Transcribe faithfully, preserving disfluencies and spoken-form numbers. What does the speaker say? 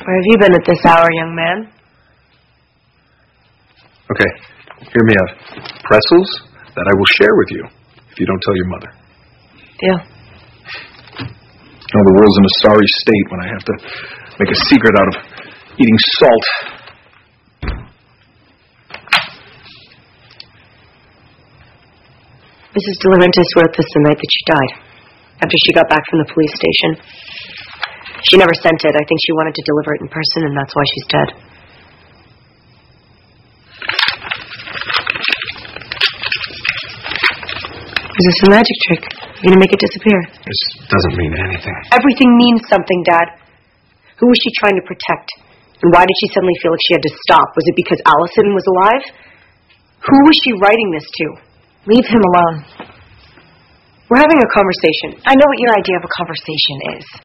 Where have you been at this hour, young man? Okay, hear me out. Pretzels that I will share with you if you don't tell your mother. Deal. Oh, the world's in a sorry state when I have to make a secret out of eating salt. Missus De Laurentiis wrote this the night that she died, after she got back from the police station. She never sent it. I think she wanted to deliver it in person, and that's why she's dead. Is this a magic trick? You're going to make it disappear? This doesn't mean anything. Everything means something, Dad. Who was she trying to protect? And why did she suddenly feel like she had to stop? Was it because Allison was alive? Who was she writing this to? Leave him alone. We're having a conversation. I know what your idea of a conversation is.